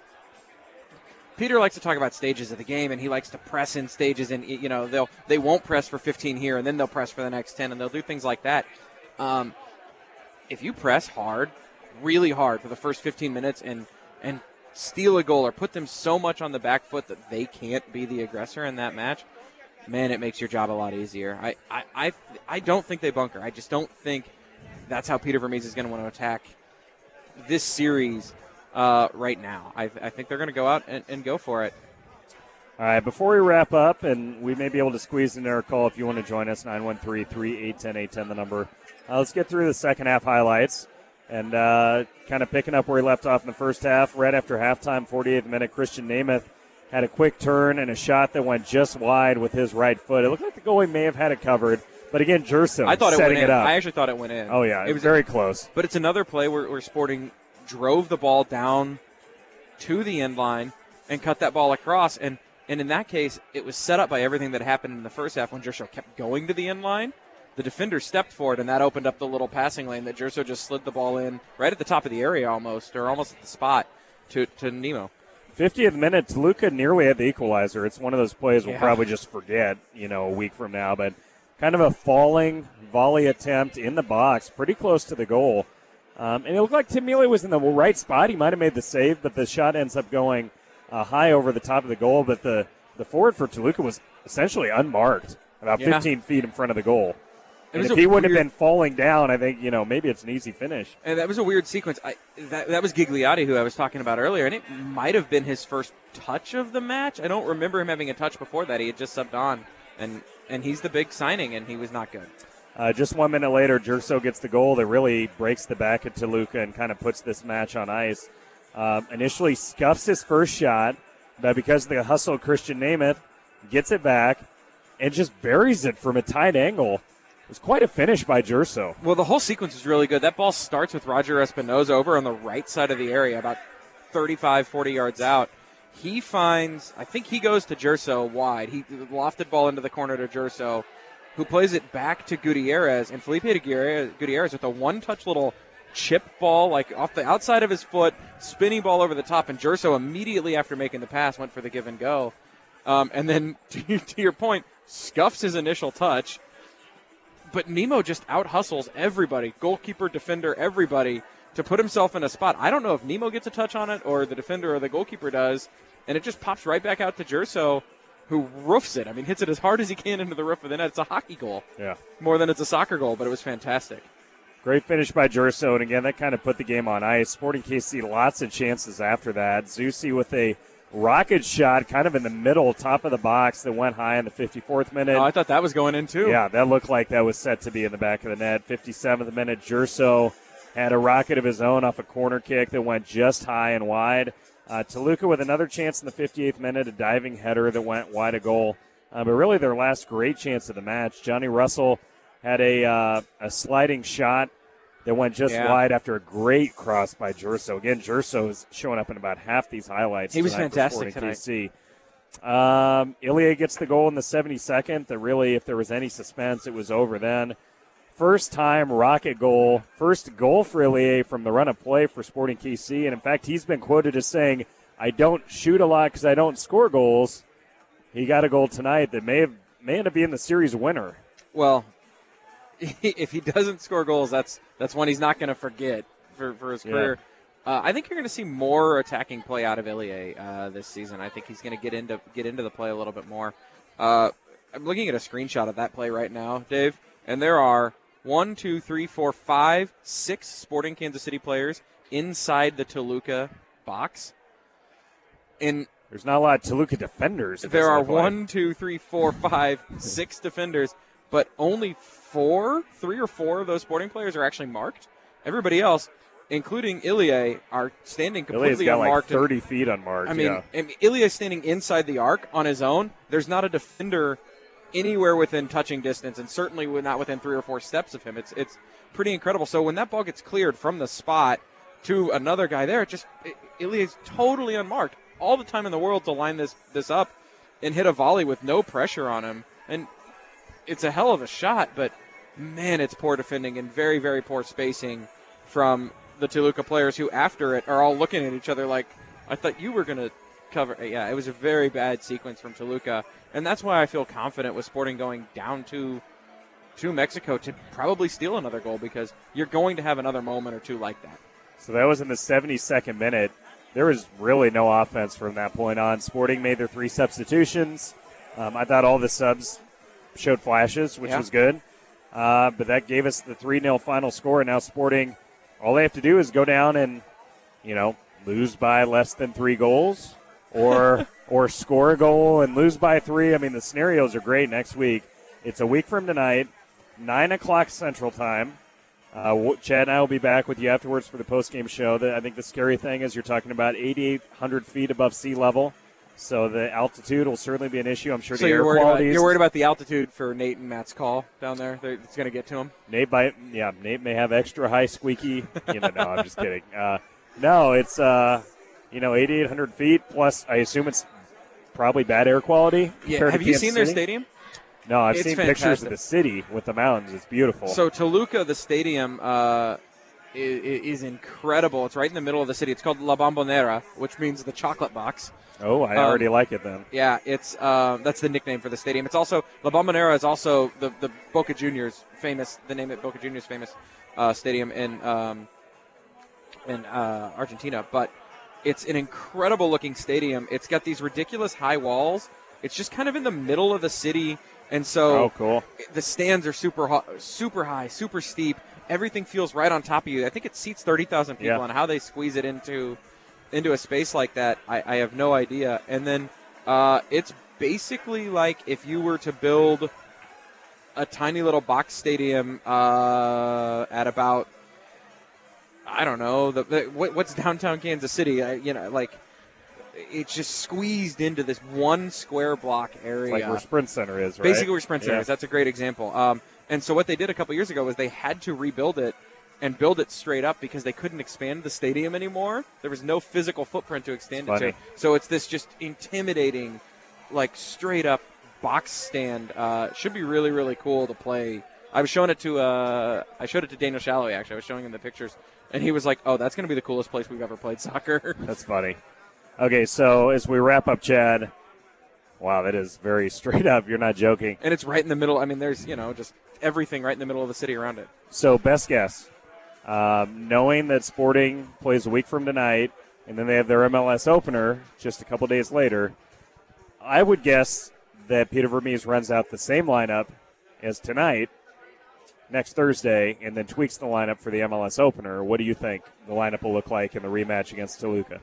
Peter likes to talk about stages of the game, and he likes to press in stages, and you know they'll they won't press for fifteen here, and then they'll press for the next ten, and they'll do things like that. Um, if you press hard, really hard for the first fifteen minutes, and and steal a goal or put them so much on the back foot that they can't be the aggressor in that match, man, it makes your job a lot easier. I I I, I don't think they bunker. I just don't think that's how Peter Vermees is going to want to attack this series uh, right now. I, I think they're going to go out and, and go for it. All right, before we wrap up, and we may be able to squeeze in our call if you want to join us, nine one three, three eight one zero, eight one zero, the number. Uh, let's get through the second half highlights. And uh, kind of picking up where he left off in the first half, right after halftime, forty-eighth minute, Christian Namath had a quick turn and a shot that went just wide with his right foot. It looked like the goalie may have had it covered, but again, Jerson I thought it setting went in. it up. I actually thought it went in. Oh, yeah, it was very close. But it's another play where, where Sporting drove the ball down to the end line and cut that ball across. And, and in that case, it was set up by everything that happened in the first half when Jerso kept going to the end line. The defender stepped for it, and that opened up the little passing lane that Jerso just slid the ball in right at the top of the area almost, or almost at the spot to, to Nemo. fiftieth minute, Toluca nearly had the equalizer. It's one of those plays we'll Yeah. probably just forget, you know, a week from now. But kind of a falling volley attempt in the box, pretty close to the goal. Um, and it looked like Tim Mealy was in the right spot. He might have made the save, but the shot ends up going uh, high over the top of the goal. But the, the forward for Toluca was essentially unmarked, about Yeah. fifteen feet in front of the goal. It And was if a he wouldn't weird- have been falling down, I think, you know, maybe it's an easy finish. And that was a weird sequence. I, that, that was Gigliotti, who I was talking about earlier, and it might have been his first touch of the match. I don't remember him having a touch before that. He had just subbed on, and and he's the big signing, and he was not good. Uh, just one minute later, Jerso gets the goal that really breaks the back of Toluca and kind of puts this match on ice. Um, initially scuffs his first shot, but because of the hustle, Christian Namath gets it back and just buries it from a tight angle. It was quite a finish by Jerso. Well, the whole sequence is really good. That ball starts with Roger Espinoza over on the right side of the area, about thirty-five, forty yards out. He finds, I think he goes to Jerso wide. He lofted ball into the corner to Jerso, who plays it back to Gutierrez. And Felipe Gutierrez with a one-touch little chip ball, like off the outside of his foot, spinning ball over the top. And Jerso, immediately after making the pass, went for the give and go. Um, and then, to, to your point, scuffs his initial touch. But Nemo just out-hustles everybody, goalkeeper, defender, everybody, to put himself in a spot. I don't know if Nemo gets a touch on it or the defender or the goalkeeper does, and it just pops right back out to Jerso, who roofs it. I mean, hits it as hard as he can into the roof of the net. It's a hockey goal. Yeah. More than it's a soccer goal, but it was fantastic. Great finish by Jerso, and again, that kind of put the game on ice. Sporting K C, lots of chances after that. Zusi with a rocket shot kind of in the middle, top of the box that went high in the fifty-fourth minute. Oh, I thought that was going in, too. Yeah, that looked like that was set to be in the back of the net. fifty-seventh minute, Jerso had a rocket of his own off a corner kick that went just high and wide. Uh, Toluca with another chance in the fifty-eighth minute, a diving header that went wide of goal. Uh, but really their last great chance of the match. Johnny Russell had a uh, a sliding shot that went just Yeah. wide after a great cross by Jerso. Again, Jerso is showing up in about half these highlights. He was tonight for fantastic Sporting tonight. K C. Um, Ilya gets the goal in the seventy-second. That really, if there was any suspense, it was over then. First time rocket goal, first goal for Ilya from the run of play for Sporting K C. And in fact, he's been quoted as saying, "I don't shoot a lot because I don't score goals." He got a goal tonight that may have may end up being the series winner. Well, if he doesn't score goals, that's that's one he's not going to forget for, for his Yeah. career. Uh, I think you're going to see more attacking play out of Ilya uh, this season. I think he's going to get into get into the play a little bit more. Uh, I'm looking at a screenshot of that play right now, Dave, and there are one, two, three, four, five, six Sporting Kansas City players inside the Toluca box. And there's not a lot of Toluca defenders. There are one, two, three, four, five, six defenders, but only four, three or four of those Sporting players are actually marked. Everybody else, including Ilie, are standing completely got unmarked. Like thirty feet unmarked. I mean, yeah. I mean, Ilie is standing inside the arc on his own. There's not a defender anywhere within touching distance, and certainly not within three or four steps of him. It's it's pretty incredible. So when that ball gets cleared from the spot to another guy there, it just it, Ilie is totally unmarked. All the time in the world to line this this up and hit a volley with no pressure on him. And it's a hell of a shot, but man, it's poor defending and very, very poor spacing from the Toluca players who, after it, are all looking at each other like, I thought you were going to cover. Yeah, it was a very bad sequence from Toluca, and that's why I feel confident with Sporting going down to to Mexico to probably steal another goal, because you're going to have another moment or two like that. So that was in the seventy-second minute. There was really no offense from that point on. Sporting made their three substitutions. Um, I thought all the subs showed flashes, which yeah. was good. Uh, but that gave us the three nil final score. And now Sporting, all they have to do is go down and, you know, lose by less than three goals or or score a goal and lose by three. I mean, the scenarios are great next week. It's a week from tonight, nine o'clock Central Time. Uh, Chad and I will be back with you afterwards for the post-game show. The, I think the scary thing is you're talking about eighty-eight hundred feet above sea level, so the altitude will certainly be an issue. I'm sure so the you're air worried quality about, You're worried about the altitude for Nate and Matt's call down there? They're, it's going to get to them? Nate, by, yeah, Nate may have extra high squeaky. You know, no, I'm just kidding. Uh, no, it's, uh, you know, eighty-eight hundred feet, plus I assume it's probably bad air quality. Yeah. Have you Kansas seen their City. stadium? No, I've It's seen fantastic. pictures of the city with the mountains. It's beautiful. So Toluca, the stadium, uh, is, is incredible. It's right in the middle of the city. It's called La Bombonera, which means the chocolate box. Oh, I um, already like it then. Yeah, it's um, that's the nickname for the stadium. It's also La Bombonera is also the, the Boca Juniors famous, the name of Boca Juniors famous uh, stadium in um, in uh, Argentina. But it's an incredible looking stadium. It's got these ridiculous high walls. It's just kind of in the middle of the city. And so oh, cool. the stands are super ho- super high, super steep. Everything feels right on top of you. I think it seats thirty thousand people, yeah. and how they squeeze it into into a space like that, I, I have no idea. And then uh, it's basically like if you were to build a tiny little box stadium uh, at about, I don't know, the, the, what, what's downtown Kansas City? I, you know, like it's just squeezed into this one square block area. It's like where Sprint Center is, right? Basically where Sprint Center yeah. is. That's a great example. Um, and so what they did a couple years ago was they had to rebuild it and build it straight up because they couldn't expand the stadium anymore. There was no physical footprint to extend it to. So it's this just intimidating, like straight up box stand. Uh, should be really, really cool to play. I was showing it to uh, I showed it to Daniel Shallowy, actually. I was showing him the pictures, and he was like, "Oh, that's going to be the coolest place we've ever played soccer." That's funny. Okay, so as we wrap up, Chad, wow, that is very straight up. You're not joking. And it's right in the middle. I mean, there's, you know, just everything right in the middle of the city around it. So best guess. Um, knowing that Sporting plays a week from tonight, and then they have their M L S opener just a couple days later, I would guess that Peter Vermees runs out the same lineup as tonight, next Thursday, and then tweaks the lineup for the M L S opener. What do you think the lineup will look like in the rematch against Toluca?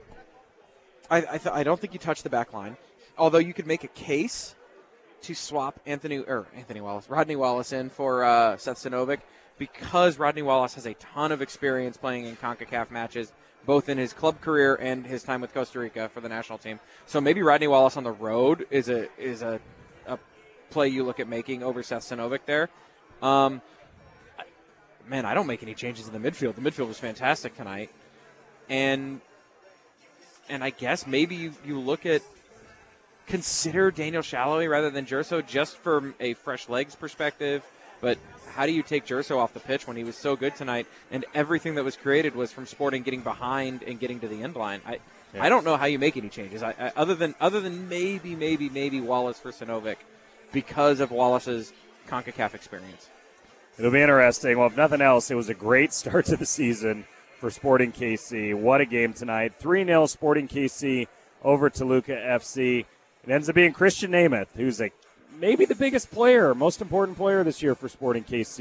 I I, th- I don't think you touch the back line, although you could make a case to swap Anthony or Anthony Wallace, Rodney Wallace in for uh, Seth Sinovic, because Rodney Wallace has a ton of experience playing in CONCACAF matches, both in his club career and his time with Costa Rica for the national team. So maybe Rodney Wallace on the road is a is a, a play you look at making over Seth Sinovic there. Um, man, I don't make any changes in the midfield. The midfield was fantastic tonight, and and I guess maybe you, you look at consider Daniel Shallowy rather than Jerso just from a fresh legs perspective, but how do you take Jerso off the pitch when he was so good tonight and everything that was created was from Sporting getting behind and getting to the end line? I yeah. I don't know how you make any changes I, I, other than other than maybe, maybe, maybe Wallace for Sinovic because of Wallace's CONCACAF experience. It'll be interesting. Well, if nothing else, it was a great start to the season for Sporting K C. What a game tonight. three nil Sporting K C over Toluca F C. It ends up being Christian Nemeth, who's a maybe the biggest player, most important player this year for Sporting K C,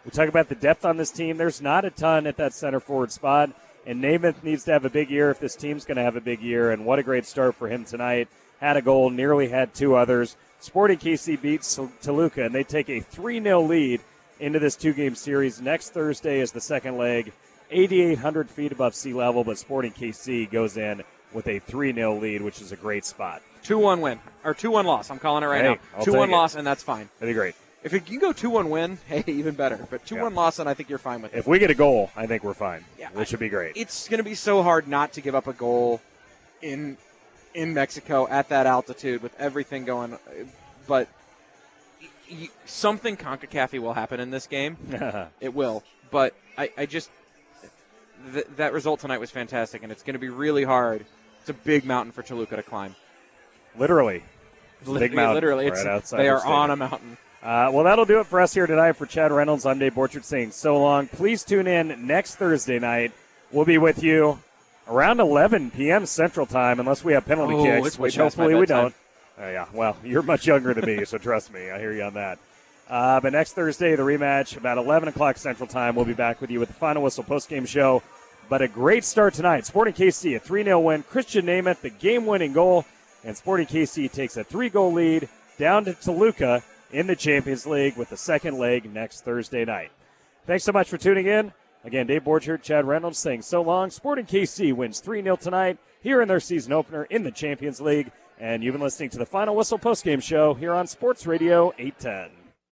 We talk about the depth on this team. There's not a ton at that center forward spot, and Namath needs to have a big year if this team's going to have a big year, and what a great start for him tonight. Had a goal, nearly had two others. Sporting K C beats Toluca, and they take a three nil lead into this two-game series. Next Thursday is the second leg, eighty-eight hundred feet above sea level, but Sporting K C goes in with a three nil lead, which is a great spot. two one win, or two one loss. I'm calling it right hey, now. two one loss, and that's fine. That'd be great. If it can go two one win, hey, even better. But two one yeah. loss, and I think you're fine with it. If we get a goal, I think we're fine, yeah, which would be great. It's going to be so hard not to give up a goal in in Mexico at that altitude with everything going. But y- something CONCACAF will happen in this game. It will. But I, I just th- – that result tonight was fantastic, and it's going to be really hard. It's a big mountain for Toluca to climb. Literally. Literally, big mountain literally. right it's, outside they the are stadium. on a mountain. Uh, well, that'll do it for us here tonight. For Chad Reynolds, I'm Dave Borchert saying so long. Please tune in next Thursday night. We'll be with you around eleven p.m. Central Time, unless we have penalty oh, kicks, it's which way past hopefully my we bedtime. don't. Uh, yeah, well, you're much younger than me, so trust me. I hear you on that. Uh, but next Thursday, the rematch, about eleven o'clock Central Time. We'll be back with you with the Final Whistle postgame show. But a great start tonight. Sporting K C, a three nil win. Christian Namath, the game-winning goal. And Sporting K C takes a three-goal lead down to Toluca in the Champions League with the second leg next Thursday night. Thanks so much for tuning in. Again, Dave Borchert, Chad Reynolds saying so long. Sporting K C wins three nil tonight here in their season opener in the Champions League. And you've been listening to the Final Whistle postgame show here on Sports Radio eight ten.